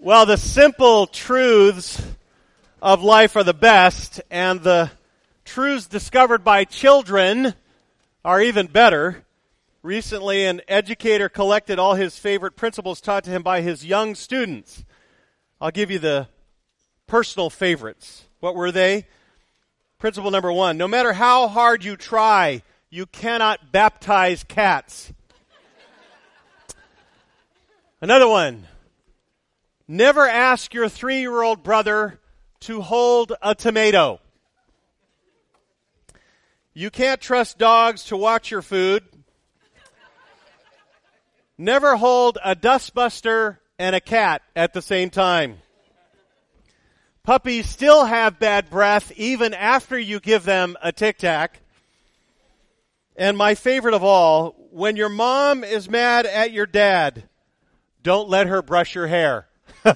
Well, the simple truths of life are the best, and the truths discovered by children are even better. Recently, an educator collected all his favorite principles taught to him by his young students. I'll give you the personal favorites. What were they? Principle number 1, no matter how hard you try, you cannot baptize cats. Another one, never ask your 3-year-old brother to hold a tomato. You can't trust dogs to watch your food. Never hold a dustbuster and a cat at the same time. Puppies still have bad breath even after you give them a Tic Tac. And my favorite of all, when your mom is mad at your dad, don't let her brush your hair.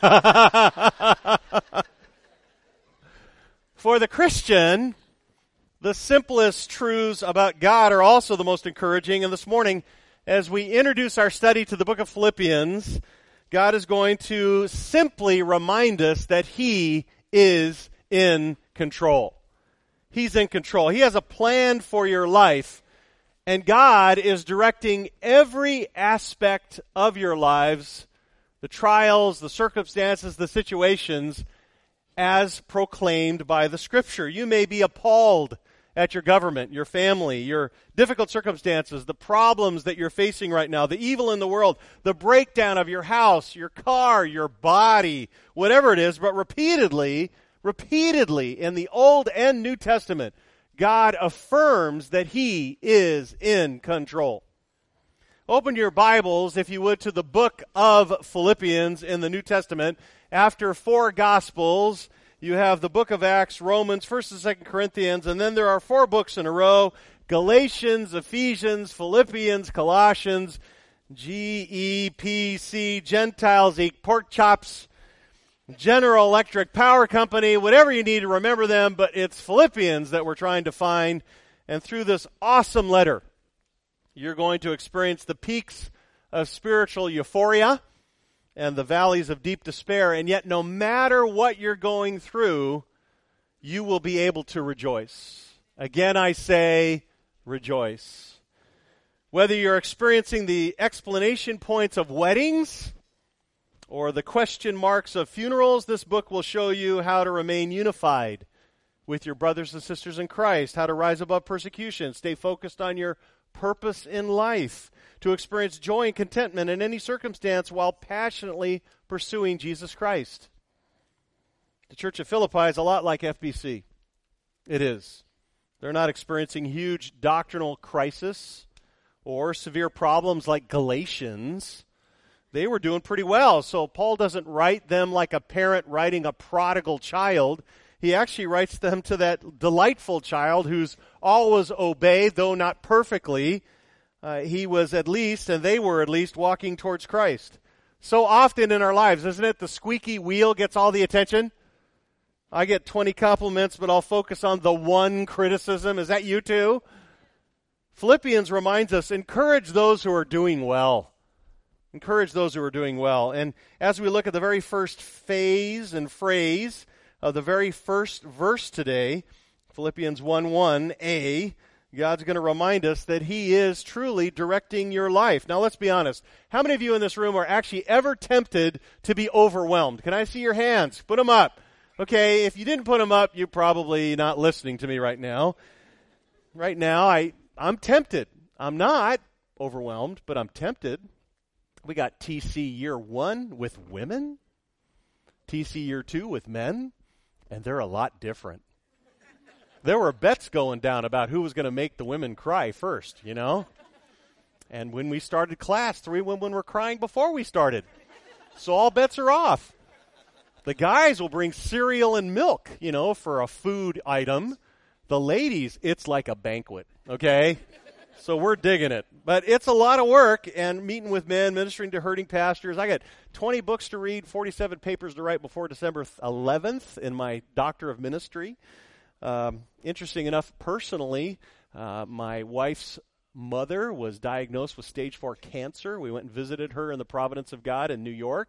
For the Christian, the simplest truths about God are also the most encouraging. And this morning, as we introduce our study to the book of Philippians, God is going to simply remind us that He is in control. He's in control. He has a plan for your life, and God is directing every aspect of your lives, the trials, the circumstances, the situations, as proclaimed by the Scripture. You may be appalled at your government, your family, your difficult circumstances, the problems that you're facing right now, the evil in the world, the breakdown of your house, your car, your body, whatever it is, but repeatedly in the Old and New Testament, God affirms that He is in control. Open your Bibles, if you would, to the book of Philippians in the New Testament. After 4 Gospels, you have the book of Acts, Romans, 1st and 2nd Corinthians, and then there are 4 books in a row, Galatians, Ephesians, Philippians, Colossians, GEPC, Gentiles, eat pork chops, General Electric Power Company, whatever you need to remember them, but it's Philippians that we're trying to find. And through this awesome letter, you're going to experience the peaks of spiritual euphoria and the valleys of deep despair. And yet, no matter what you're going through, you will be able to rejoice. Again, I say, rejoice. Whether you're experiencing the explanation points of weddings or the question marks of funerals, this book will show you how to remain unified with your brothers and sisters in Christ, how to rise above persecution, stay focused on your purpose in life, to experience joy and contentment in any circumstance while passionately pursuing Jesus Christ. The Church of Philippi is a lot like FBC. It is. They're not experiencing huge doctrinal crisis or severe problems like Galatians. They were doing pretty well. So Paul doesn't write them like a parent writing a prodigal child. He actually writes them to that delightful child who's always obeyed, though not perfectly. He was at least, and they were at least, walking towards Christ. So often in our lives, isn't it, the squeaky wheel gets all the attention? I get 20 compliments, but I'll focus on the one criticism. Is that you too? Philippians reminds us, encourage those who are doing well. Encourage those who are doing well. And as we look at the very first phase and phrase of the very first verse today, Philippians 1:1a, God's going to remind us that He is truly directing your life. Now, let's be honest. How many of you in this room are actually ever tempted to be overwhelmed? Can I see your hands? Put them up. Okay, if you didn't put them up, you're probably not listening to me right now. Right now, I'm tempted. I'm not overwhelmed, but I'm tempted. We got TC year 1 with women, TC year 2 with men, and they're a lot different. There were bets going down about who was going to make the women cry first, you know? And when we started class, 3 women were crying before we started. So all bets are off. The guys will bring cereal and milk, you know, for a food item. The ladies, it's like a banquet, okay? So we're digging it. But it's a lot of work, and meeting with men, ministering to hurting pastors. I got 20 books to read, 47 papers to write before December 11th in my Doctor of Ministry. Interesting enough, personally, my wife's mother was diagnosed with stage 4 cancer. We went and visited her in the Providence of God in New York.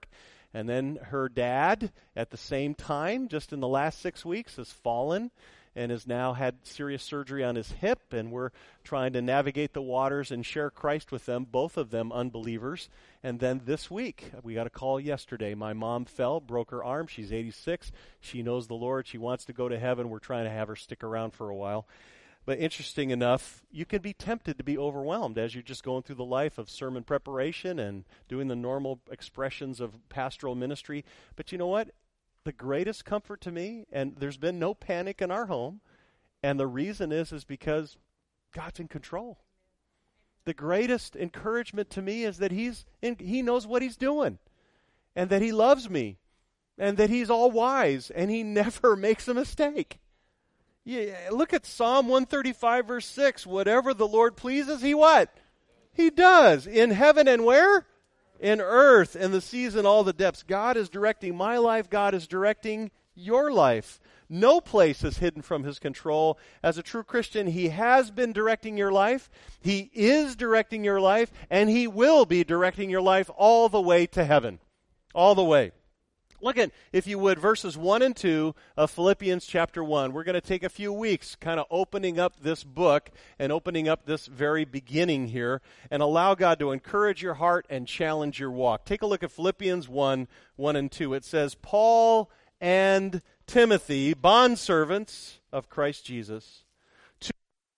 And then her dad, at the same time, just in the last 6 weeks, has fallen and has now had serious surgery on his hip, and we're trying to navigate the waters and share Christ with them, both of them unbelievers. And then this week, we got a call yesterday. My mom fell, broke her arm. She's 86. She knows the Lord. She wants to go to heaven. We're trying to have her stick around for a while. But interesting enough, you can be tempted to be overwhelmed as you're just going through the life of sermon preparation and doing the normal expressions of pastoral ministry. But you know what? The greatest comfort to me, and there's been no panic in our home, and the reason is because God's in control. The greatest encouragement to me is that He knows what He's doing, and that He loves me, and that He's all wise, and He never makes a mistake. Yeah, look at Psalm 135, verse 6. Whatever the Lord pleases, He what? He does. In heaven and where? In earth, in the seas and all the depths. God is directing my life. God is directing your life. No place is hidden from His control. As a true Christian, He has been directing your life. He is directing your life. And He will be directing your life all the way to heaven. All the way. Look at, if you would, verses 1 and 2 of Philippians chapter 1. We're going to take a few weeks kind of opening up this book and opening up this very beginning here and allow God to encourage your heart and challenge your walk. Take a look at Philippians 1 and 2. It says, Paul and Timothy, bondservants of Christ Jesus, to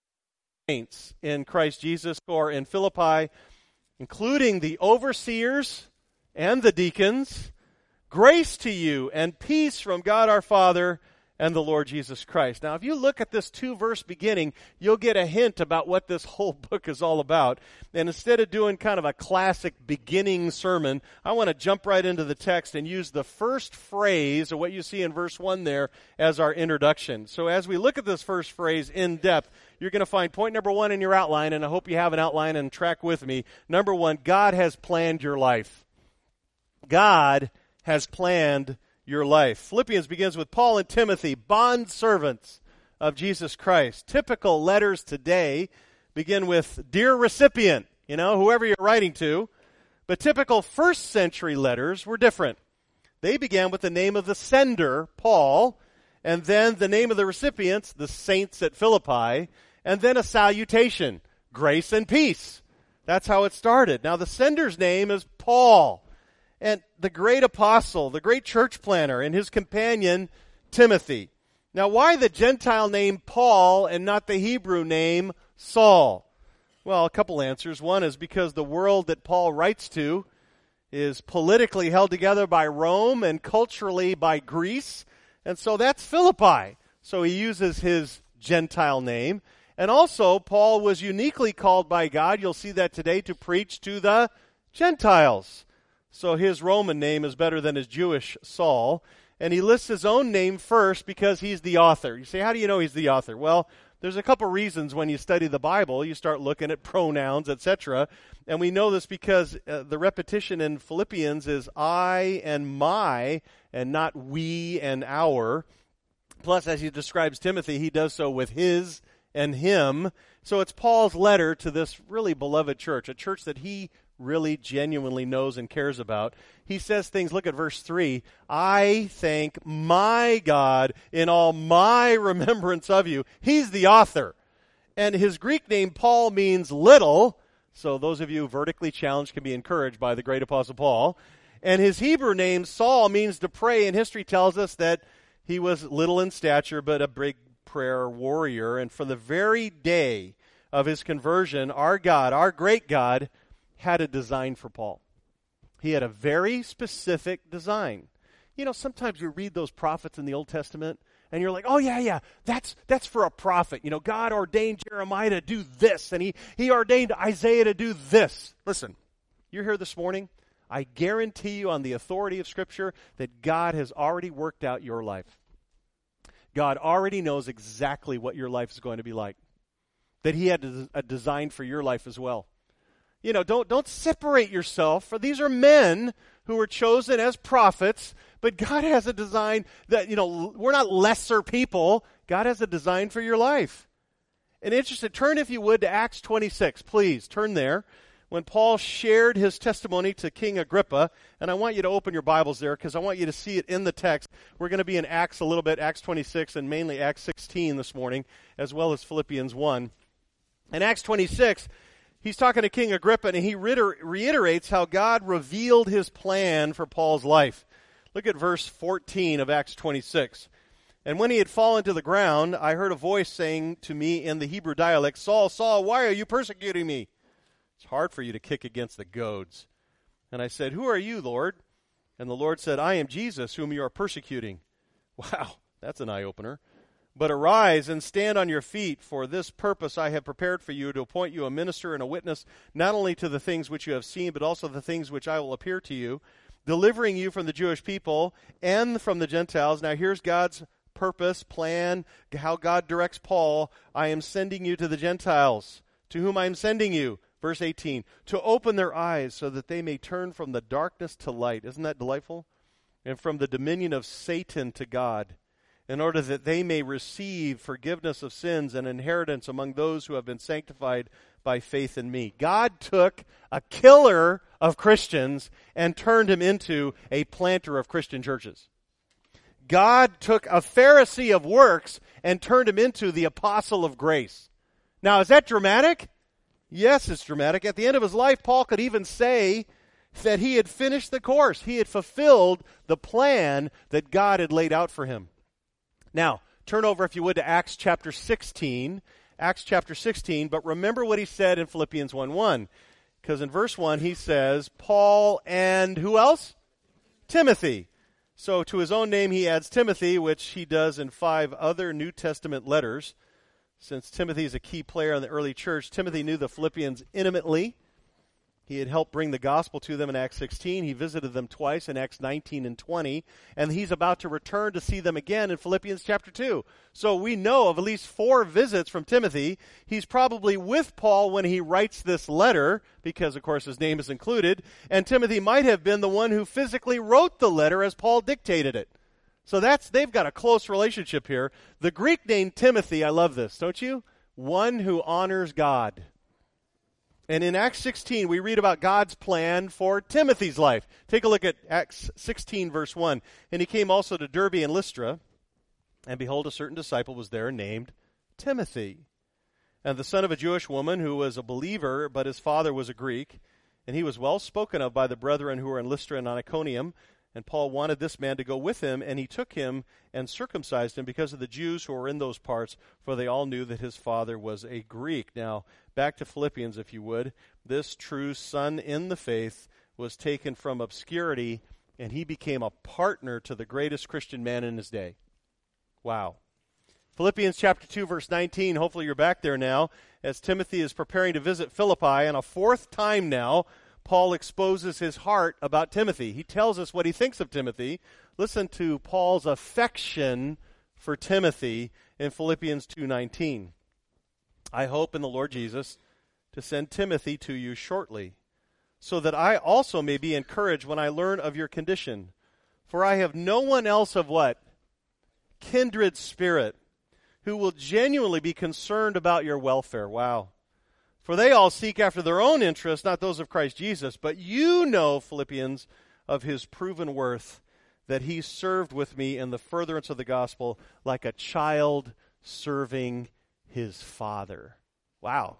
saints in Christ Jesus or in Philippi, including the overseers and the deacons, grace to you and peace from God our Father and the Lord Jesus Christ. Now, if you look at this 2-verse beginning, you'll get a hint about what this whole book is all about. And instead of doing kind of a classic beginning sermon, I want to jump right into the text and use the first phrase of what you see in verse 1 there as our introduction. So as we look at this first phrase in depth, you're going to find point number 1 in your outline, and I hope you have an outline and track with me. Number 1, God has planned your life. God has planned your life. Philippians begins with Paul and Timothy, bondservants of Jesus Christ. Typical letters today begin with dear recipient, whoever you're writing to. But typical first century letters were different. They began with the name of the sender, Paul, and then the name of the recipients, the saints at Philippi, and then a salutation, grace and peace. That's how it started. Now the sender's name is Paul. And the great apostle, the great church planner, and his companion, Timothy. Now, why the Gentile name Paul and not the Hebrew name Saul? Well, a couple answers. One is because the world that Paul writes to is politically held together by Rome and culturally by Greece. And so that's Philippi. So he uses his Gentile name. And also, Paul was uniquely called by God, you'll see that today, to preach to the Gentiles. So his Roman name is better than his Jewish Saul. And he lists his own name first because he's the author. You say, how do you know he's the author? Well, there's a couple reasons when you study the Bible. You start looking at pronouns, etc. And we know this because the repetition in Philippians is I and my and not we and our. Plus, as he describes Timothy, he does so with his and him. So it's Paul's letter to this really beloved church, a church that he really genuinely knows and cares about. He says things, look at verse 3, I thank my God in all my remembrance of you. He's the author. And his Greek name, Paul, means little. So those of you vertically challenged can be encouraged by the great Apostle Paul. And his Hebrew name, Saul, means to pray. And history tells us that he was little in stature, but a big prayer warrior. And from the very day of his conversion, our God, our great God, had a design for Paul. He had a very specific design. Sometimes you read those prophets in the Old Testament and you're like, oh yeah, that's for a prophet. God ordained Jeremiah to do this and he ordained Isaiah to do this. Listen, you're here this morning. I guarantee you on the authority of Scripture that God has already worked out your life. God already knows exactly what your life is going to be like. That he had a design for your life as well. Don't separate yourself, for these are men who were chosen as prophets, but God has a design that, we're not lesser people. God has a design for your life. And interested, turn if you would to Acts 26, please. Turn there. when Paul shared his testimony to King Agrippa, and I want you to open your Bibles there because I want you to see it in the text. We're going to be in Acts a little bit, Acts 26 and mainly Acts 16 this morning, as well as Philippians 1. In Acts 26, he's talking to King Agrippa, and he reiterates how God revealed his plan for Paul's life. Look at verse 14 of Acts 26. And when he had fallen to the ground, I heard a voice saying to me in the Hebrew dialect, Saul, Saul, why are you persecuting me? It's hard for you to kick against the goads. And I said, who are you, Lord? And the Lord said, I am Jesus, whom you are persecuting. Wow, that's an eye-opener. But arise and stand on your feet, for this purpose I have prepared for you, to appoint you a minister and a witness, not only to the things which you have seen, but also the things which I will appear to you, delivering you from the Jewish people and from the Gentiles. Now here's God's purpose, plan, how God directs Paul. I am sending you to the Gentiles. To whom I am sending you? Verse 18, to open their eyes so that they may turn from the darkness to light. Isn't that delightful? And from the dominion of Satan to God, in order that they may receive forgiveness of sins and inheritance among those who have been sanctified by faith in me. God took a killer of Christians and turned him into a planter of Christian churches. God took a Pharisee of works and turned him into the apostle of grace. Now, is that dramatic? Yes, it's dramatic. At the end of his life, Paul could even say that he had finished the course. He had fulfilled the plan that God had laid out for him. Now, turn over, if you would, to Acts chapter 16. Acts chapter 16, but remember what he said in Philippians 1:1. Because in verse 1, he says, Paul and who else? Timothy. So to his own name, he adds Timothy, which he does in 5 other New Testament letters. Since Timothy is a key player in the early church, Timothy knew the Philippians intimately. He had helped bring the gospel to them in Acts 16. He visited them twice in Acts 19 and 20. And he's about to return to see them again in Philippians chapter 2. So we know of at least 4 visits from Timothy. He's probably with Paul when he writes this letter, because, of course, his name is included. And Timothy might have been the one who physically wrote the letter as Paul dictated it. So they've got a close relationship here. The Greek name Timothy, I love this, don't you? One who honors God. And in Acts 16, we read about God's plan for Timothy's life. Take a look at Acts 16, verse 1. And he came also to Derbe and Lystra, and behold, a certain disciple was there named Timothy, and the son of a Jewish woman who was a believer, but his father was a Greek. And he was well spoken of by the brethren who were in Lystra and Iconium. And Paul wanted this man to go with him, and he took him and circumcised him because of the Jews who were in those parts, for they all knew that his father was a Greek. Now, back to Philippians, if you would. This true son in the faith was taken from obscurity, and he became a partner to the greatest Christian man in his day. Wow. Philippians chapter 2, verse 19, hopefully you're back there now, as Timothy is preparing to visit Philippi, and a 4th time now, Paul exposes his heart about Timothy. He tells us what he thinks of Timothy. Listen to Paul's affection for Timothy in Philippians 2:19. I hope in the Lord Jesus to send Timothy to you shortly, so that I also may be encouraged when I learn of your condition. For I have no one else of what? Kindred spirit, who will genuinely be concerned about your welfare. Wow. For they all seek after their own interests, not those of Christ Jesus. But you know, Philippians, of his proven worth, that he served with me in the furtherance of the gospel like a child serving his father. Wow.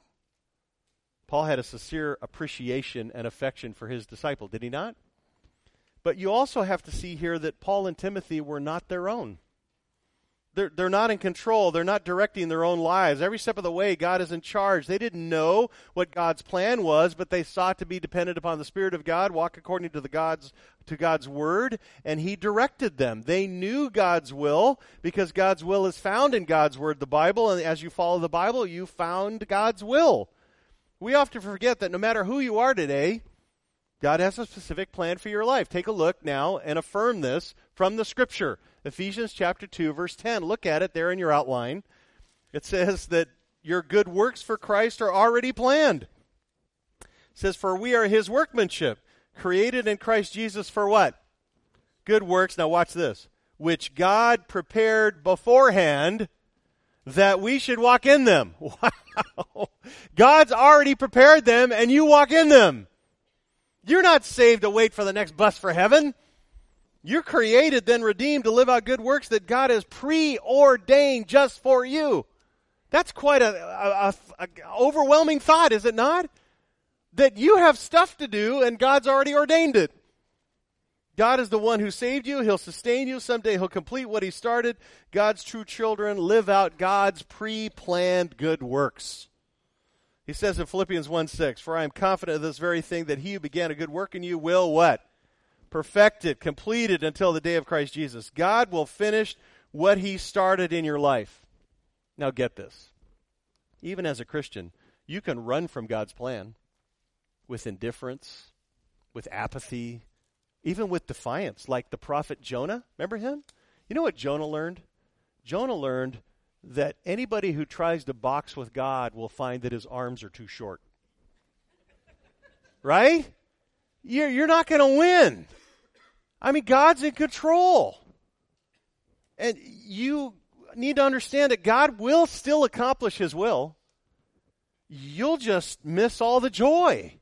Paul had a sincere appreciation and affection for his disciple, did he not? But you also have to see here that Paul and Timothy were not their own. They're not in control. They're not directing their own lives. Every step of the way, God is in charge. They didn't know what God's plan was, but they sought to be dependent upon the Spirit of God, walk according to God's word, and he directed them. They knew God's will because God's will is found in God's word, the Bible, and as you follow the Bible, you found God's will. We often forget that no matter who you are today, God has a specific plan for your life. Take a look now and affirm this from the Scripture. Ephesians chapter 2, verse 10. Look at it there in your outline. It says that your good works for Christ are already planned. It says, for we are his workmanship, created in Christ Jesus for what? Good works. Now watch this. Which God prepared beforehand that we should walk in them. Wow. God's already prepared them, and you walk in them. You're not saved to wait for the next bus for heaven. You're created, then redeemed to live out good works that God has preordained just for you. That's quite a overwhelming thought, is it not? That you have stuff to do, and God's already ordained it. God is the one who saved you. He'll sustain you. Someday He'll complete what He started. God's true children live out God's pre-planned good works. He says in Philippians 1:6, "For I am confident of this very thing, that He who began a good work in you will" what? "Perfect it, complete it until the day of Christ Jesus." God will finish what He started in your life. Now get this. Even as a Christian, you can run from God's plan with indifference, with apathy, even with defiance, like the prophet Jonah. Remember him? You know what Jonah learned? Jonah learned that anybody who tries to box with God will find that his arms are too short. Right? You're not going to win. I mean, God's in control. And you need to understand that God will still accomplish His will. You'll just miss all the joy.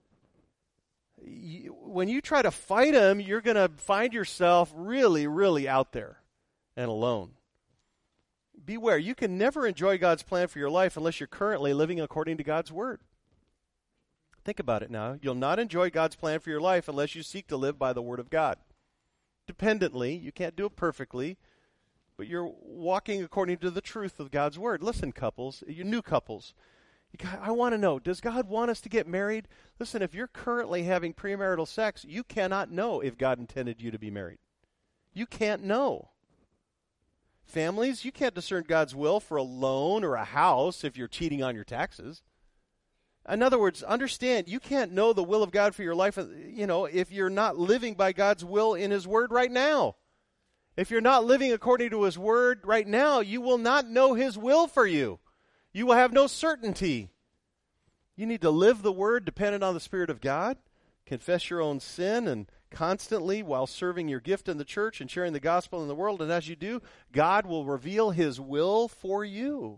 When you try to fight Him, you're going to find yourself really, really out there and alone. Beware, you can never enjoy God's plan for your life unless you're currently living according to God's Word. Think about it now. You'll not enjoy God's plan for your life unless you seek to live by the Word of God. Dependently, you can't do it perfectly, but you're walking according to the truth of God's Word. Listen, couples, you new couples, I want to know, does God want us to get married? Listen, if you're currently having premarital sex, you cannot know if God intended you to be married. You can't know. Families, you can't discern God's will for a loan or a house if you're cheating on your taxes. In other words, understand, you can't know the will of God for your life, if you're not living by God's will in His Word right now. If you're not living according to His Word right now, you will not know His will for you. You will have no certainty. You need to live the Word dependent on the Spirit of God, confess your own sin, and constantly, while serving your gift in the church and sharing the gospel in the world, and as you do, God will reveal His will for you.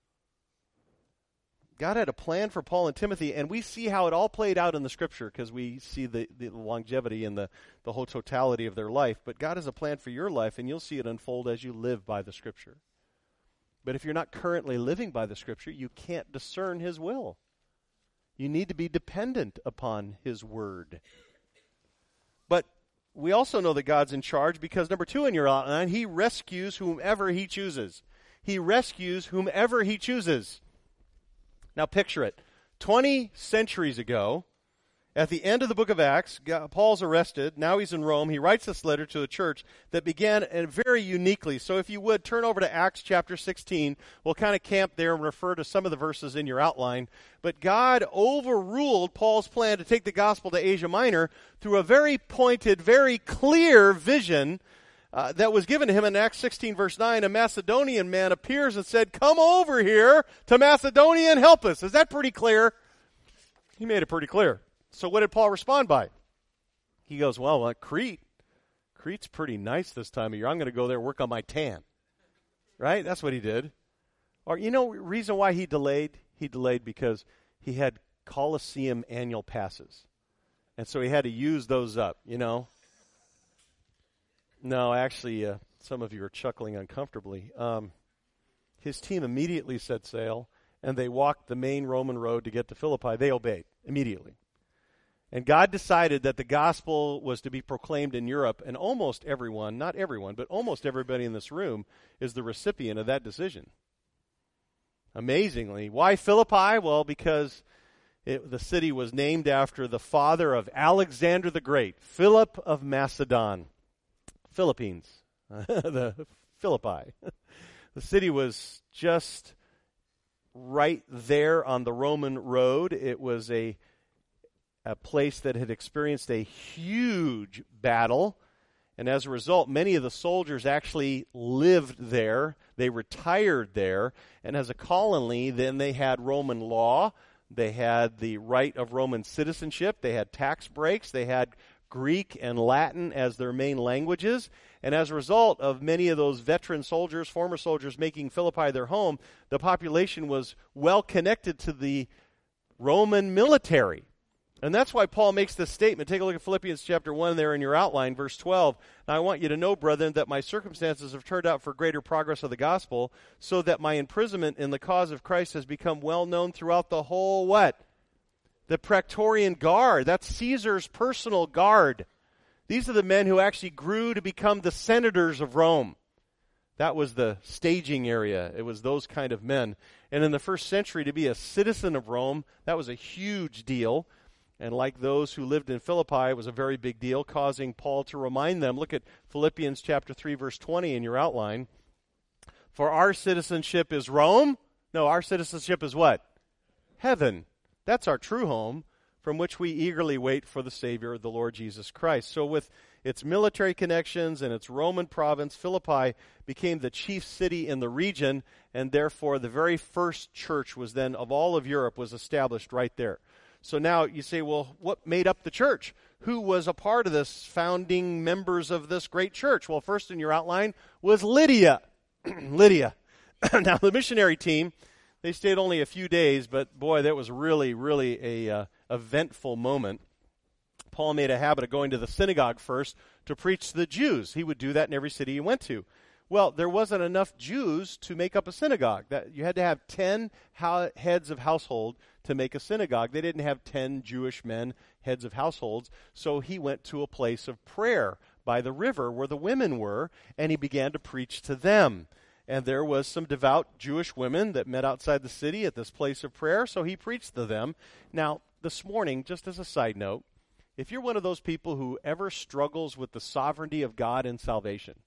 God had a plan for Paul and Timothy, and we see how it all played out in the Scripture because we see the longevity and the whole totality of their life. But God has a plan for your life, and you'll see it unfold as you live by the Scripture. But if you're not currently living by the Scripture, you can't discern His will. You need to be dependent upon His Word. But we also know that God's in charge because, number 2 in your outline, He rescues whomever He chooses. He rescues whomever He chooses. Now picture it. 20 centuries ago, at the end of the book of Acts, Paul's arrested. Now he's in Rome. He writes this letter to a church that began very uniquely. So if you would, turn over to Acts chapter 16. We'll kind of camp there and refer to some of the verses in your outline. But God overruled Paul's plan to take the gospel to Asia Minor through a very pointed, very clear vision that was given to him in Acts 16, verse 9. A Macedonian man appears and said, "Come over here to Macedonia and help us." Is that pretty clear? He made it pretty clear. So what did Paul respond by? He goes, well, Crete. Crete's pretty nice this time of year. I'm going to go there and work on my tan. Right? That's what he did. Or reason why he delayed? He delayed because he had Colosseum annual passes. And so he had to use those up, No, actually, some of you are chuckling uncomfortably. His team immediately set sail, and they walked the main Roman road to get to Philippi. They obeyed immediately. And God decided that the gospel was to be proclaimed in Europe, and almost everyone, not everyone, but almost everybody in this room is the recipient of that decision. Amazingly. Why Philippi? Well, because the city was named after the father of Alexander the Great, Philip of Macedon. Philippines, the Philippi. The city was just right there on the Roman road. It was a place that had experienced a huge battle, and as a result, many of the soldiers actually lived there. They retired there, and as a colony, then they had Roman law. They had the right of Roman citizenship. They had tax breaks. They had Greek and Latin as their main languages. And as a result of many of those veteran soldiers, former soldiers, making Philippi their home, the population was well connected to the Roman military. And that's why Paul makes this statement. Take a look at Philippians chapter 1 there in your outline, verse 12. Now I want you to know, brethren, that my circumstances have turned out for greater progress of the gospel, so that my imprisonment in the cause of Christ has become well known throughout the whole what? The Praetorian Guard. That's Caesar's personal guard. These are the men who actually grew to become the senators of Rome. That was the staging area. It was those kind of men. And in the first century, to be a citizen of Rome, that was a huge deal. And like those who lived in Philippi, it was a very big deal, causing Paul to remind them. Look at Philippians chapter 3, verse 20 in your outline. For our citizenship is Rome. No, our citizenship is what? Heaven. That's our true home, from which we eagerly wait for the Savior, the Lord Jesus Christ. So with its military connections and its Roman province, Philippi became the chief city in the region, and therefore the very first church was then, of all of Europe, was established right there. So now you say, well, what made up the church? Who was a part of this, founding members of this great church? Well, first in your outline was Lydia. Lydia. Now, the missionary team, they stayed only a few days, but boy, that was really, really a eventful moment. Paul made a habit of going to the synagogue first to preach to the Jews. He would do that in every city he went to. Well, there wasn't enough Jews to make up a synagogue. You had to have 10 heads of household to make a synagogue. They didn't have 10 Jewish men, heads of households, so he went to a place of prayer by the river where the women were, and he began to preach to them. And there was some devout Jewish women that met outside the city at this place of prayer, so he preached to them. Now, this morning, just as a side note, if you're one of those people who ever struggles with the sovereignty of God in salvation,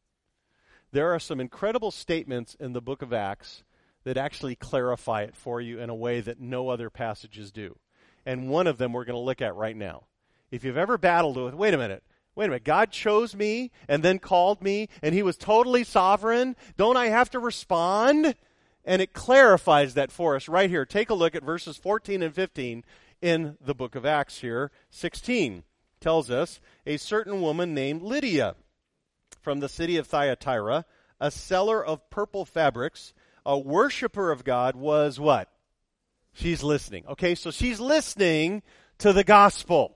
there are some incredible statements in the book of Acts that actually clarify it for you in a way that no other passages do. And one of them we're going to look at right now. If you've ever battled with, wait a minute, God chose me and then called me, and he was totally sovereign. Don't I have to respond? And it clarifies that for us right here. Take a look at verses 14 and 15 in the book of Acts here. 16 tells us, a certain woman named Lydia from the city of Thyatira, a seller of purple fabrics, a worshiper of God, was what? She's listening. Okay, so she's listening to the gospel.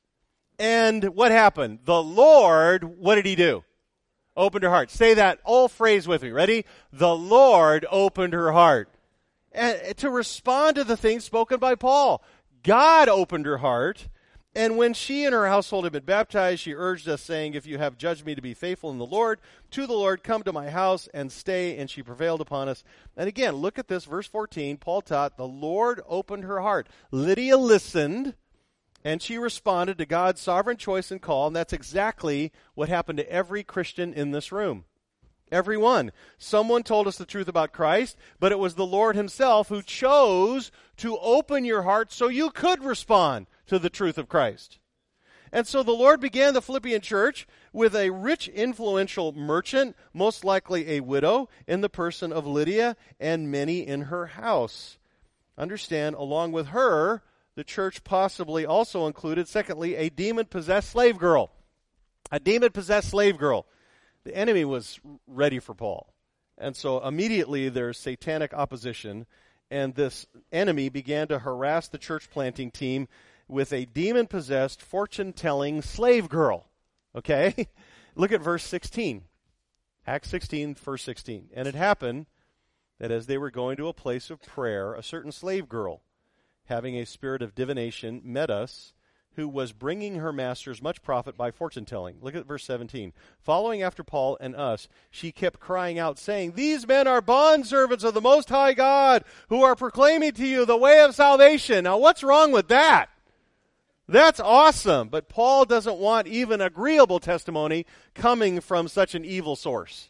And what happened? The Lord, what did he do? Opened her heart. Say that whole phrase with me. Ready? The Lord opened her heart. And to respond to the things spoken by Paul. God opened her heart. And when she and her household had been baptized, she urged us, saying, if you have judged me to be faithful in the Lord, to the Lord, come to my house and stay. And she prevailed upon us. And again, look at this, verse 14. Paul taught, the Lord opened her heart. Lydia listened, and she responded to God's sovereign choice and call. And that's exactly what happened to every Christian in this room. Everyone. Someone told us the truth about Christ, but it was the Lord himself who chose to open your heart so you could respond to the truth of Christ. And so the Lord began the Philippian church with a rich, influential merchant, most likely a widow, in the person of Lydia, and many in her house. Understand, along with her, the church possibly also included, secondly, a demon-possessed slave girl. A demon-possessed slave girl. The enemy was ready for Paul. And so immediately there's satanic opposition, and this enemy began to harass the church planting team with a demon-possessed, fortune-telling slave girl. Okay? Look at verse 16. Acts 16, verse 16. And it happened that as they were going to a place of prayer, a certain slave girl, having a spirit of divination, met us, who was bringing her masters much profit by fortune-telling. Look at verse 17. Following after Paul and us, she kept crying out, saying, these men are bondservants of the Most High God, who are proclaiming to you the way of salvation. Now, what's wrong with that? That's awesome. But Paul doesn't want even agreeable testimony coming from such an evil source.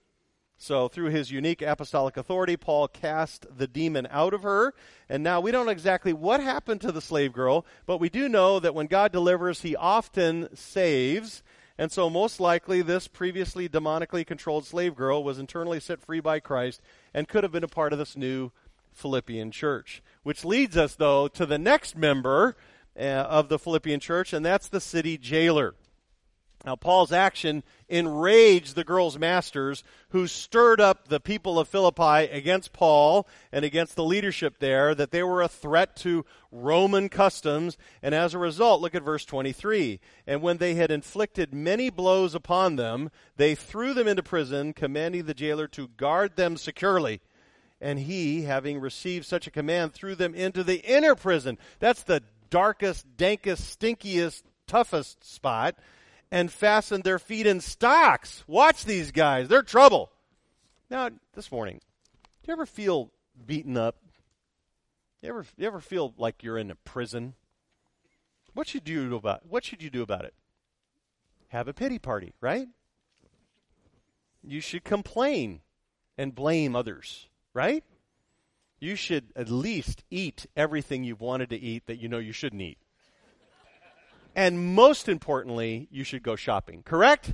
So through his unique apostolic authority, Paul cast the demon out of her. And now we don't know exactly what happened to the slave girl, but we do know that when God delivers, he often saves. And so most likely this previously demonically controlled slave girl was internally set free by Christ and could have been a part of this new Philippian church. Which leads us, though, to the next member, of the Philippian church, and that's the city jailer. Now, Paul's action enraged the girls' masters, who stirred up the people of Philippi against Paul and against the leadership there, that they were a threat to Roman customs. And as a result, look at verse 23. And when they had inflicted many blows upon them, they threw them into prison, commanding the jailer to guard them securely. And he, having received such a command, threw them into the inner prison. That's the darkest, dankest, stinkiest, toughest spot, and fastened their feet in stocks. Watch these guys. They're trouble. Now, this morning, do you ever feel beaten up? You ever feel like you're in a prison? What should you do about it? Have a pity party, right? You should complain and blame others, right? You should at least eat everything you've wanted to eat that you know you shouldn't eat. And most importantly, you should go shopping, correct?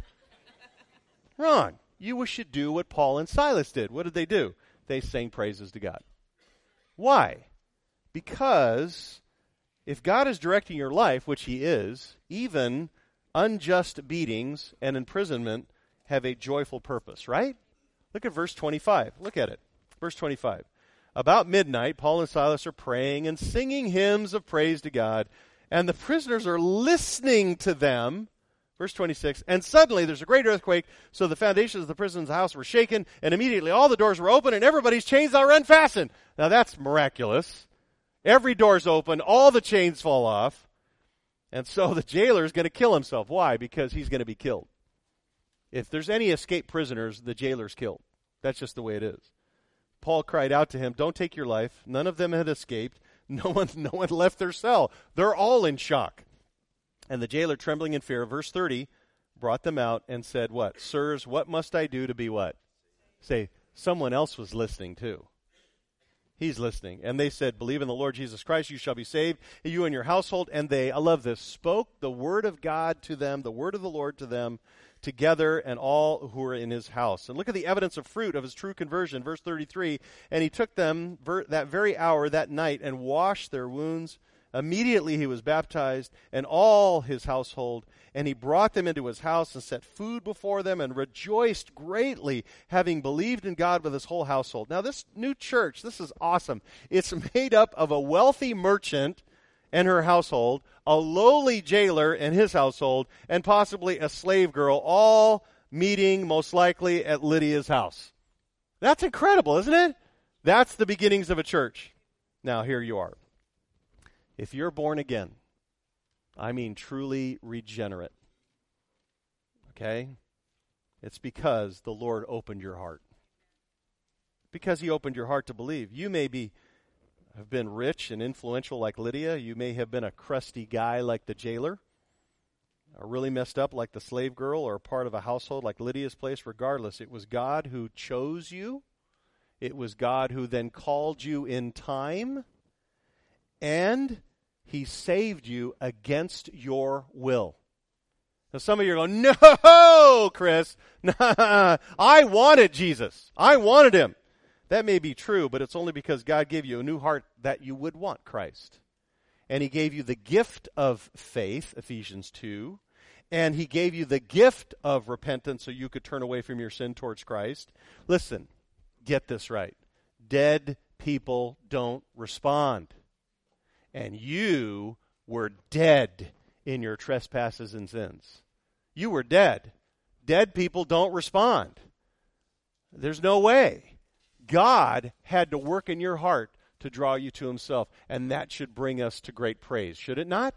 Wrong. You should do what Paul and Silas did. What did they do? They sang praises to God. Why? Because if God is directing your life, which he is, even unjust beatings and imprisonment have a joyful purpose, right? Look at verse 25. Look at it. Verse 25. About midnight, Paul and Silas are praying and singing hymns of praise to God, and the prisoners are listening to them. Verse 26, and suddenly there's a great earthquake, so the foundations of the prison's house were shaken, and immediately all the doors were open, and everybody's chains are unfastened. Now that's miraculous. Every door's open, all the chains fall off, and so the jailer is going to kill himself. Why? Because he's going to be killed. If there's any escaped prisoners, the jailer's killed. That's just the way it is. Paul cried out to him, don't take your life. None of them had escaped. No one left their cell. They're all in shock. And the jailer, trembling in fear, verse 30, brought them out and said, what? Sirs, what must I do to be what? Say, someone else was listening too. He's listening. And they said, believe in the Lord Jesus Christ, you shall be saved, you and your household. And they, I love this, spoke the word of God to them, the word of the Lord to them, together and all who were in his house. And look at the evidence of fruit of his true conversion. Verse 33, and he took them that very hour, that night, and washed their wounds. Immediately he was baptized, and all his household, and he brought them into his house and set food before them and rejoiced greatly, having believed in God with his whole household. Now this new church, this is awesome. It's made up of a wealthy merchant and her household, a lowly jailer and his household, and possibly a slave girl, all meeting most likely at Lydia's house. That's incredible, isn't it? That's the beginnings of a church. Now here you are. If you're born again, I mean truly regenerate, okay? It's because the Lord opened your heart. Because he opened your heart to believe. You may have been rich and influential like Lydia. You may have been a crusty guy like the jailer, or really messed up like the slave girl, or a part of a household like Lydia's place. Regardless, it was God who chose you. It was God who then called you in time. And he saved you against your will. Now some of you are going, no, Chris. Nah, I wanted Jesus. I wanted him. That may be true, but it's only because God gave you a new heart that you would want Christ. And he gave you the gift of faith, Ephesians 2. And he gave you the gift of repentance so you could turn away from your sin towards Christ. Listen, get this right. Dead people don't respond. And you were dead in your trespasses and sins. You were dead. Dead people don't respond. There's no way. God had to work in your heart to draw you to himself, and that should bring us to great praise, should it not?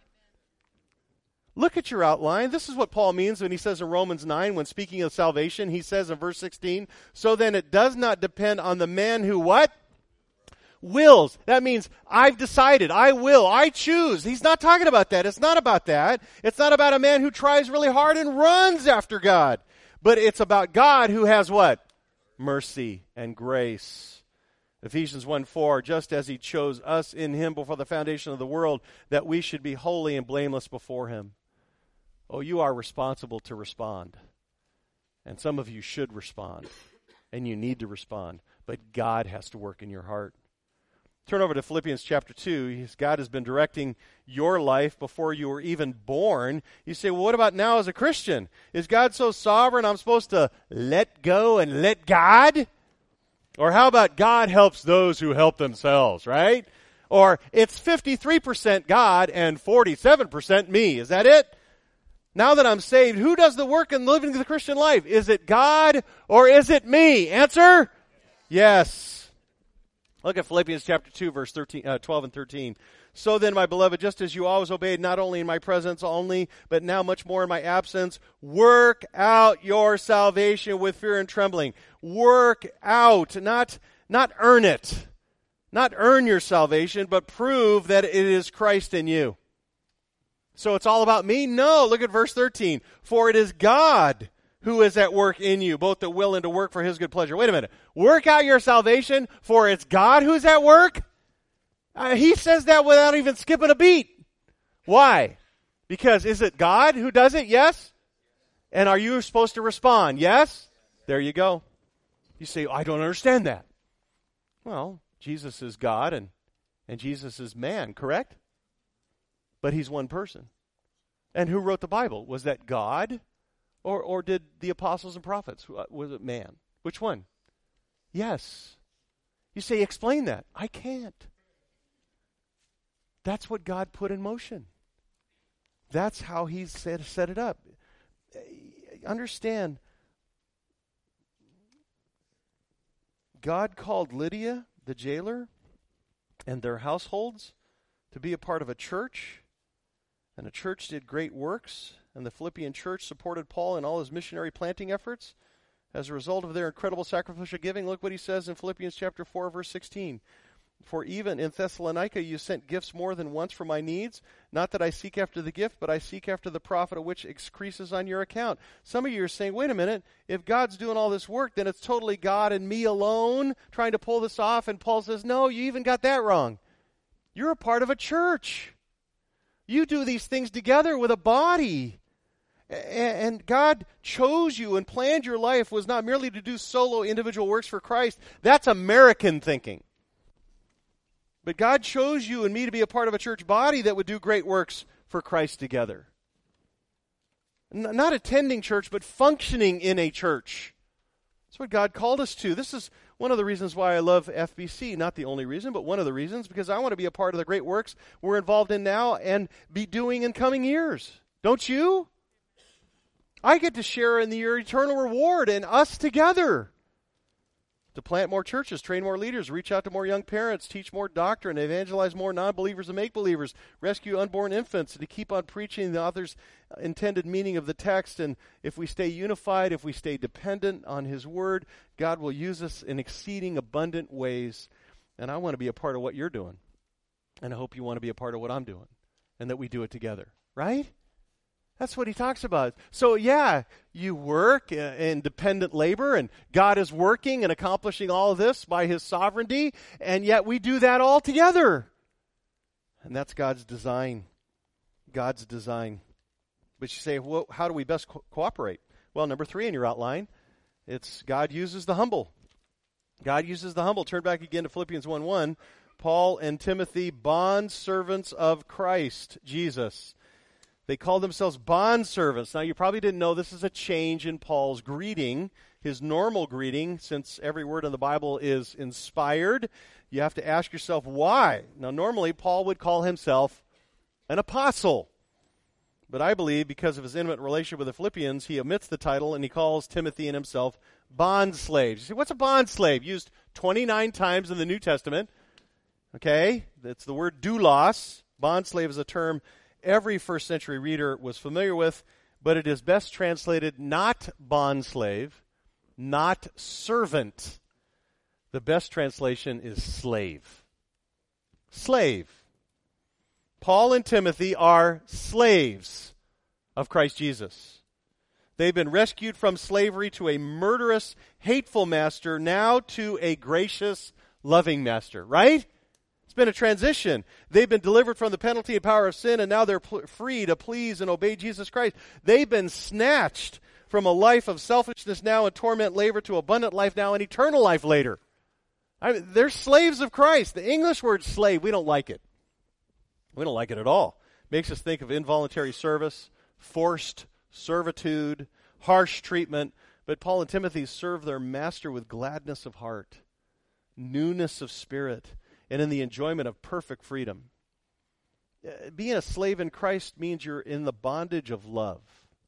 Look at your outline. This is what Paul means when he says in Romans 9, when speaking of salvation, he says in verse 16, so then it does not depend on the man who what? Wills. That means I've decided, I will, I choose. He's not talking about that. It's not about that. It's not about a man who tries really hard and runs after God. But it's about God who has what? Mercy and grace. Ephesians 1:4, just as he chose us in him before the foundation of the world, that we should be holy and blameless before him. Oh, you are responsible to respond. And some of you should respond. And you need to respond. But God has to work in your heart. Turn over to Philippians chapter 2. God has been directing your life before you were even born. You say, well, what about now as a Christian? Is God so sovereign I'm supposed to let go and let God? Or how about God helps those who help themselves, right? Or it's 53% God and 47% me. Is that it? Now that I'm saved, who does the work in living the Christian life? Is it God or is it me? Answer? Yes. Look at Philippians chapter 2, verse 12 and 13. So then, my beloved, just as you always obeyed, not only in my presence only, but now much more in my absence, work out your salvation with fear and trembling. Work out, not earn it. Not earn your salvation, but prove that it is Christ in you. So it's all about me? No, look at verse 13. For it is God who is at work in you, both to will and to work for his good pleasure. Wait a minute. Work out your salvation, for it's God who's at work? He says that without even skipping a beat. Why? Because is it God who does it? Yes? And are you supposed to respond? Yes? There you go. You say, I don't understand that. Well, Jesus is God and Jesus is man, correct? But he's one person. And who wrote the Bible? Was that God? Or did the apostles and prophets? Was it man? Which one? Yes. You say, explain that. I can't. That's what God put in motion. That's how he set it up. Understand, God called Lydia, the jailer, and their households to be a part of a church. And the church did great works. And the Philippian church supported Paul in all his missionary planting efforts. As a result of their incredible sacrificial giving, look what he says in Philippians chapter 4, verse 16. For even in Thessalonica you sent gifts more than once for my needs. Not that I seek after the gift, but I seek after the profit of which increases on your account. Some of you are saying, wait a minute, if God's doing all this work, then it's totally God and me alone trying to pull this off. And Paul says, no, you even got that wrong. You're a part of a church. You do these things together with a body. And God chose you and planned your life was not merely to do solo individual works for Christ. That's American thinking. But God chose you and me to be a part of a church body that would do great works for Christ together. Not attending church, but functioning in a church. That's what God called us to. This is one of the reasons why I love FBC. Not the only reason, but one of the reasons, because I want to be a part of the great works we're involved in now and be doing in coming years. Don't you? I get to share in your eternal reward and us together. To plant more churches, train more leaders, reach out to more young parents, teach more doctrine, evangelize more non-believers and make-believers, rescue unborn infants, and to keep on preaching the author's intended meaning of the text. And if we stay unified, if we stay dependent on his word, God will use us in exceeding abundant ways. And I want to be a part of what you're doing. And I hope you want to be a part of what I'm doing. And that we do it together. Right? That's what he talks about. So yeah, you work in dependent labor, and God is working and accomplishing all of this by his sovereignty, and yet we do that all together. And that's God's design. God's design. But you say, well, how do we best cooperate? Well, number 3 in your outline, it's God uses the humble. God uses the humble. Turn back again to Philippians 1:1. Paul and Timothy, bond servants of Christ Jesus. They call themselves bondservants. Now, you probably didn't know this is a change in Paul's greeting, his normal greeting, since every word in the Bible is inspired. You have to ask yourself why. Now, normally, Paul would call himself an apostle. But I believe because of his intimate relationship with the Philippians, he omits the title and he calls Timothy and himself bondslaves. You say, what's a bondslave? Used 29 times in the New Testament. Okay? That's the word doulos. Bondslave is a term every first century reader was familiar with, but it is best translated not bondslave, not servant. The best translation is slave. Slave. Paul and Timothy are slaves of Christ Jesus. They've been rescued from slavery to a murderous, hateful master, now to a gracious, loving master, right? Been a transition. They've been delivered from the penalty and power of sin, and now they're free to please and obey Jesus Christ. They've been snatched from a life of selfishness now and torment later to abundant life now and eternal life later. They're slaves of Christ. The English word slave, we don't like it. We don't like it at all. Makes us think of involuntary service, forced servitude, harsh treatment. But Paul and Timothy serve their master with gladness of heart, newness of spirit, and in the enjoyment of perfect freedom. Being a slave in Christ means you're in the bondage of love.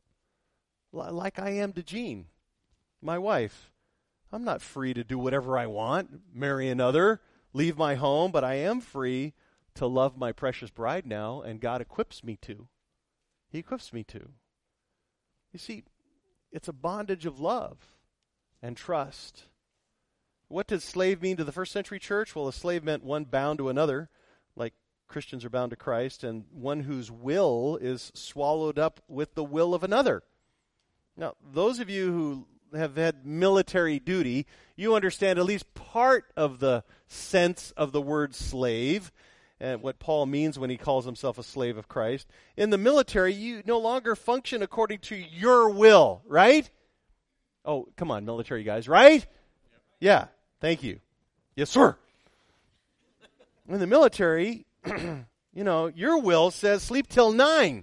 Like I am to Jean, my wife. I'm not free to do whatever I want, marry another, leave my home, but I am free to love my precious bride now, and God equips me to. He equips me to. You see, it's a bondage of love and trust. What does slave mean to the first century church? Well, a slave meant one bound to another, like Christians are bound to Christ, and one whose will is swallowed up with the will of another. Now, those of you who have had military duty, you understand at least part of the sense of the word slave and what Paul means when he calls himself a slave of Christ. In the military, you no longer function according to your will, right? Oh, come on, military guys, right? Yeah, thank you. Yes, sir. In the military, your will says sleep till 9.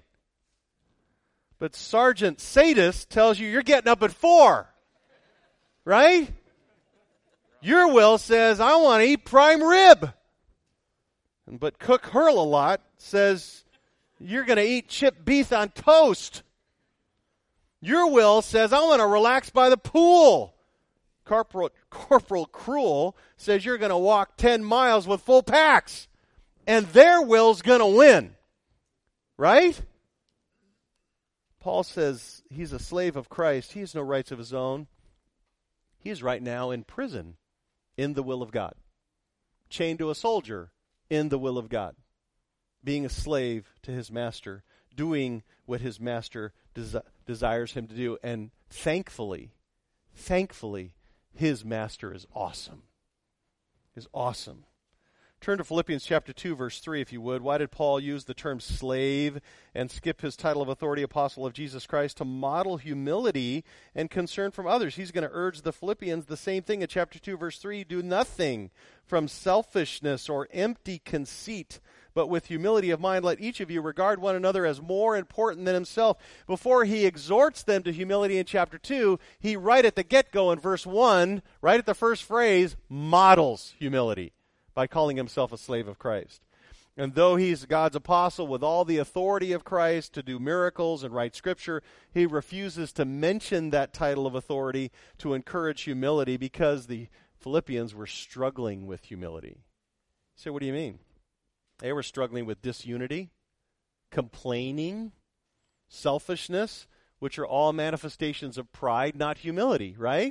But Sergeant Sadist tells you you're getting up at 4. Right? Your will says, I want to eat prime rib. But Cook Hurl-a-Lot says, you're going to eat chipped beef on toast. Your will says, I want to relax by the pool. Corporal Cruel says, you're going to walk 10 miles with full packs. And their will's going to win. Right? Paul says he's a slave of Christ. He has no rights of his own. He is right now in prison in the will of God. Chained to a soldier in the will of God. Being a slave to his master. Doing what his master desires him to do. And thankfully, his master is awesome. Is awesome. Turn to Philippians chapter 2, verse 3, if you would. Why did Paul use the term slave and skip his title of authority, apostle of Jesus Christ? To model humility and concern from others. He's going to urge the Philippians the same thing in chapter 2, verse 3. Do nothing from selfishness or empty conceit, but with humility of mind, let each of you regard one another as more important than himself. Before he exhorts them to humility in chapter 2, he right at the get-go in verse 1, right at the first phrase, models humility by calling himself a slave of Christ. And though he's God's apostle with all the authority of Christ to do miracles and write scripture, he refuses to mention that title of authority to encourage humility because the Philippians were struggling with humility. So what do you mean? They were struggling with disunity, complaining, selfishness, which are all manifestations of pride, not humility, right?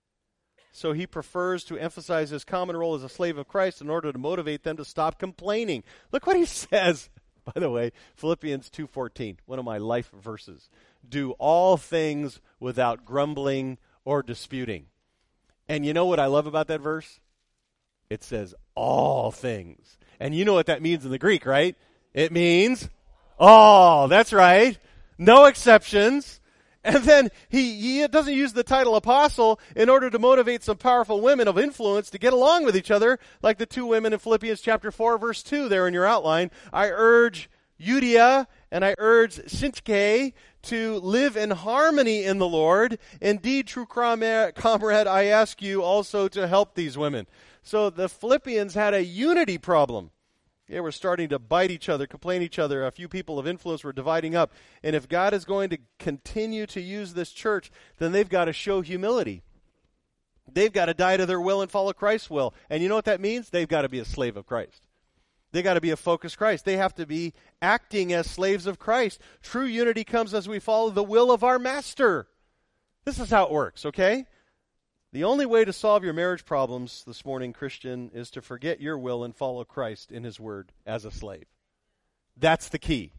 So he prefers to emphasize his common role as a slave of Christ in order to motivate them to stop complaining. Look what he says, by the way, Philippians 2:14, one of my life verses. Do all things without grumbling or disputing. And you know what I love about that verse? It says all things. And you know what that means in the Greek, right? It means all. That's right. No exceptions. And then he doesn't use the title apostle in order to motivate some powerful women of influence to get along with each other, like the two women in Philippians chapter 4, verse 2 there in your outline. I urge Euodia and I urge Syntyche to live in harmony in the Lord. Indeed, true comrade, I ask you also to help these women. So the Philippians had a unity problem. They were starting to bite each other, complain each other. A few people of influence were dividing up. And if God is going to continue to use this church, then they've got to show humility. They've got to die to their will and follow Christ's will. And you know what that means? They've got to be a slave of Christ. They've got to be a focused Christ. They have to be acting as slaves of Christ. True unity comes as we follow the will of our master. This is how it works, okay? The only way to solve your marriage problems this morning, Christian, is to forget your will and follow Christ in his word as a slave. That's the key.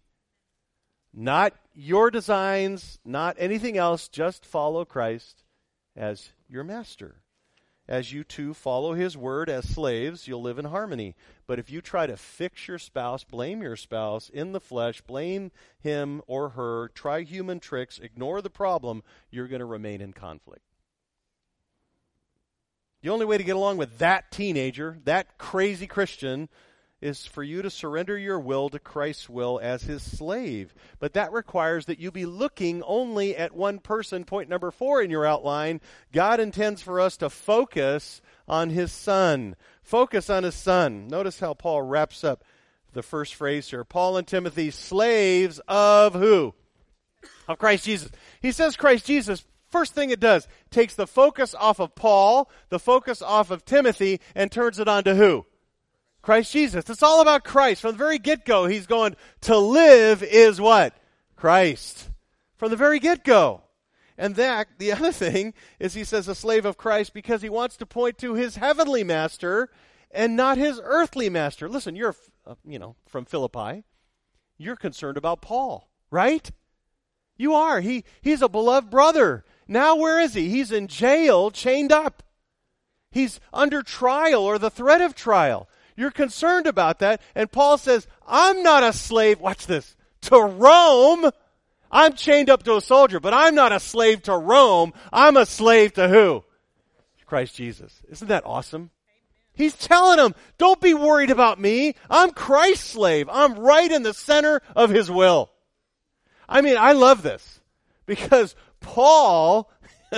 Not your designs, not anything else, just follow Christ as your master. As you two follow his word as slaves, you'll live in harmony. But if you try to fix your spouse, blame your spouse in the flesh, blame him or her, try human tricks, ignore the problem, you're going to remain in conflict. The only way to get along with that teenager, that crazy Christian, is for you to surrender your will to Christ's will as his slave. But that requires that you be looking only at one person. Point number 4 in your outline. God intends for us to focus on his Son. Focus on his Son. Notice how Paul wraps up the first phrase here. Paul and Timothy, slaves of who? Of Christ Jesus. He says Christ Jesus. First thing it does, takes the focus off of Paul, the focus off of Timothy, and turns it on to who? Christ Jesus. It's all about Christ. From the very get-go, he's going, to live is what? Christ. From the very get-go. And that, the other thing, is he says a slave of Christ because he wants to point to his heavenly master and not his earthly master. Listen, you're, from Philippi. You're concerned about Paul, right? You are. He's a beloved brother. Now where is he? He's in jail, chained up. He's under trial or the threat of trial. You're concerned about that. And Paul says, I'm not a slave, watch this, to Rome. I'm chained up to a soldier, but I'm not a slave to Rome. I'm a slave to who? Christ Jesus. Isn't that awesome? He's telling them, don't be worried about me. I'm Christ's slave. I'm right in the center of his will. I mean, I love this because Paul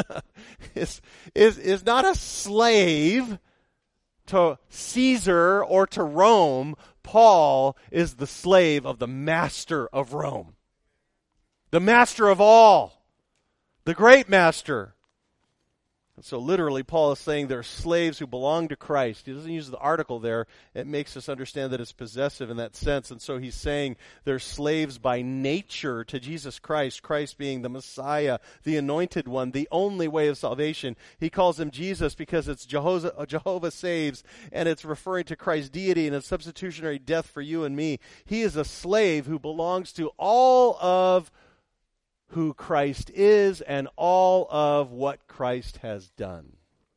is not a slave to Caesar or to Rome. Paul is the slave of the master of Rome. The master of all. The great master. And so literally Paul is saying they're slaves who belong to Christ. He doesn't use the article there. It makes us understand that it's possessive in that sense. And so he's saying they're slaves by nature to Jesus Christ, Christ being the Messiah, the anointed one, the only way of salvation. He calls him Jesus because it's Jehovah saves, and it's referring to Christ's deity and his substitutionary death for you and me. He is a slave who belongs to all of who Christ is and all of what Christ has done.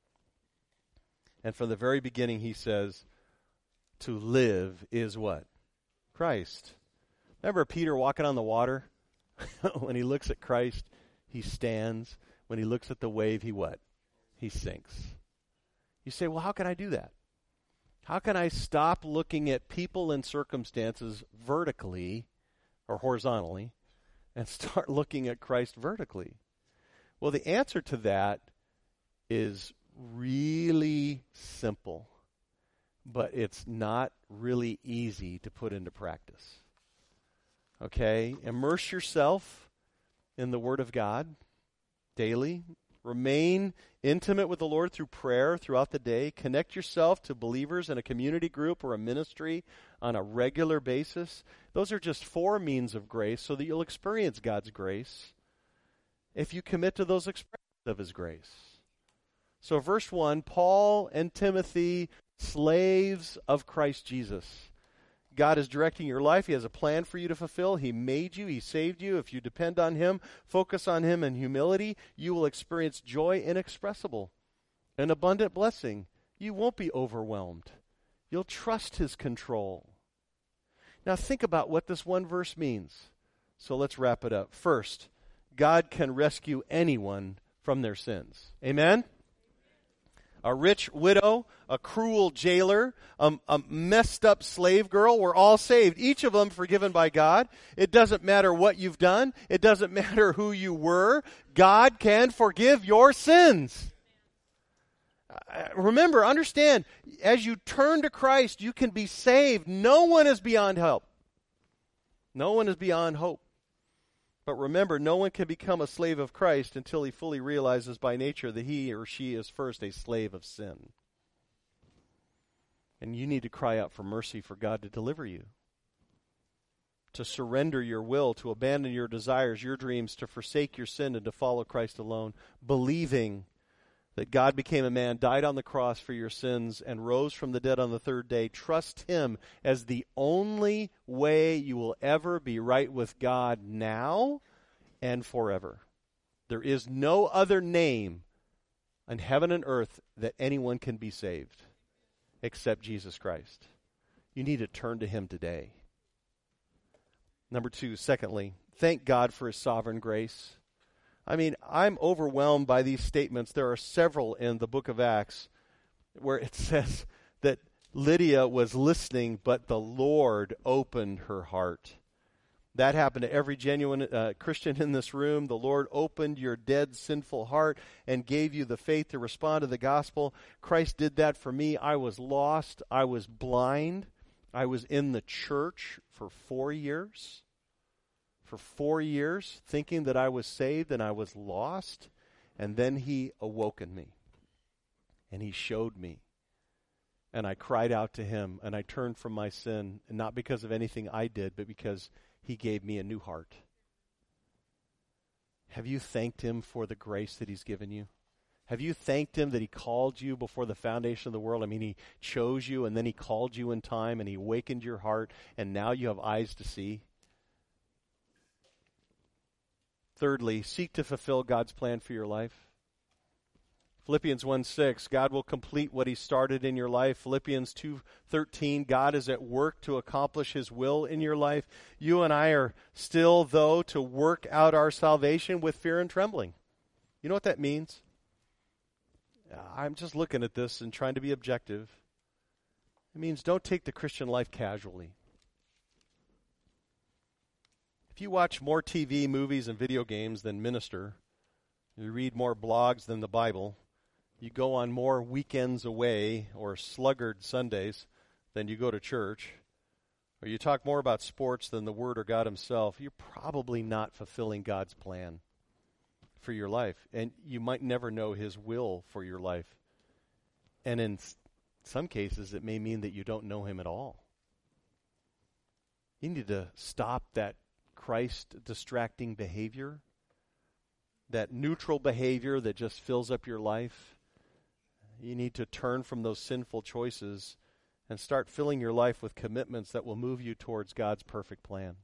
And from the very beginning he says, to live is what? Christ. Remember Peter walking on the water? When he looks at Christ, he stands. When he looks at the wave, he what? He sinks. You say, well, how can I do that? How can I stop looking at people and circumstances vertically or horizontally and start looking at Christ vertically? Well, the answer to that is really simple, but it's not really easy to put into practice. Okay? Immerse yourself in the Word of God daily. Remain intimate with the Lord through prayer throughout the day. Connect yourself to believers in a community group or a ministry on a regular basis. Those are just 4 means of grace so that you'll experience God's grace if you commit to those expressions of his grace. So verse 1, Paul and Timothy, slaves of Christ Jesus. God is directing your life. He has a plan for you to fulfill. He made you. He saved you. If you depend on him, focus on him in humility, you will experience joy inexpressible, an abundant blessing. You won't be overwhelmed. You'll trust his control. Now think about what this one verse means. So let's wrap it up. First, God can rescue anyone from their sins. Amen? A rich widow, a cruel jailer, a messed up slave girl, we're all saved. Each of them forgiven by God. It doesn't matter what you've done. It doesn't matter who you were. God can forgive your sins. Remember, understand, as you turn to Christ, you can be saved. No one is beyond help. No one is beyond hope. But remember, no one can become a slave of Christ until he fully realizes by nature that he or she is first a slave of sin. And you need to cry out for mercy for God to deliver you. To surrender your will, to abandon your desires, your dreams, to forsake your sin and to follow Christ alone, believing that God became a man, died on the cross for your sins, and rose from the dead on the third day. Trust him as the only way you will ever be right with God now and forever. There is no other name in heaven and earth that anyone can be saved except Jesus Christ. You need to turn to him today. Number 2, secondly, thank God for his sovereign grace. I mean, I'm overwhelmed by these statements. There are several in the book of Acts where it says that Lydia was listening, but the Lord opened her heart. That happened to every genuine Christian in this room. The Lord opened your dead, sinful heart and gave you the faith to respond to the gospel. Christ did that for me. I was lost. I was blind. I was in the church for 4 years. For 4 years, thinking that I was saved and I was lost. And then he awoken me. And he showed me. And I cried out to him. And I turned from my sin. And not because of anything I did, but because he gave me a new heart. Have you thanked him for the grace that he's given you? Have you thanked him that he called you before the foundation of the world? I mean, he chose you and then he called you in time and he awakened your heart and now you have eyes to see. Thirdly, seek to fulfill God's plan for your life. Philippians 1:6, God will complete what he started in your life. Philippians 2:13, God is at work to accomplish his will in your life. You and I are still, though, to work out our salvation with fear and trembling. You know what that means? I'm just looking at this and trying to be objective. It means don't take the Christian life casually. If you watch more TV, movies, and video games than minister, you read more blogs than the Bible, you go on more weekends away or sluggard Sundays than you go to church, or you talk more about sports than the Word or God himself, you're probably not fulfilling God's plan for your life. And you might never know his will for your life. And in some cases, it may mean that you don't know him at all. You need to stop that Christ-distracting behavior, that neutral behavior that just fills up your life. You need to turn from those sinful choices and start filling your life with commitments that will move you towards God's perfect plan.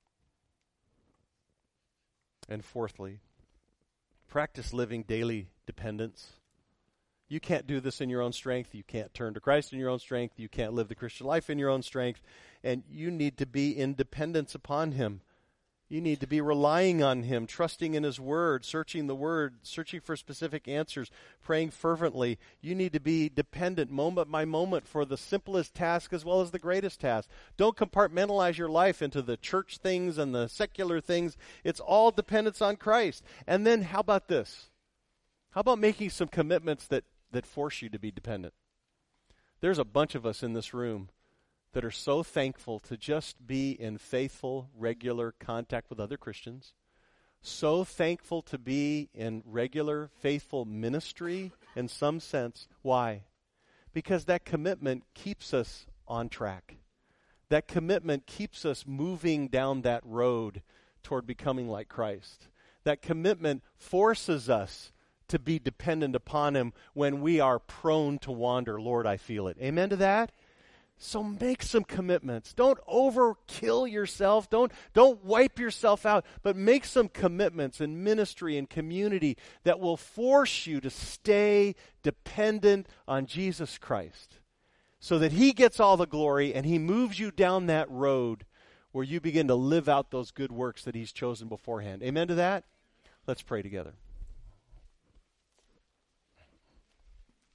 And fourthly, practice living daily dependence. You can't do this in your own strength. You can't turn to Christ in your own strength. You can't live the Christian life in your own strength. And you need to be in dependence upon him. You need to be relying on him, trusting in his word, searching the word, searching for specific answers, praying fervently. You need to be dependent moment by moment for the simplest task as well as the greatest task. Don't compartmentalize your life into the church things and the secular things. It's all dependence on Christ. And then how about this? How about making some commitments that force you to be dependent? There's a bunch of us in this room that are so thankful to just be in faithful, regular contact with other Christians, so thankful to be in regular, faithful ministry in some sense. Why? Because that commitment keeps us on track. That commitment keeps us moving down that road toward becoming like Christ. That commitment forces us to be dependent upon him when we are prone to wander. Lord, I feel it. Amen to that? So make some commitments. Don't overkill yourself. Don't wipe yourself out, but make some commitments in ministry and community that will force you to stay dependent on Jesus Christ so that he gets all the glory and he moves you down that road where you begin to live out those good works that he's chosen beforehand. Amen to that? Let's pray together.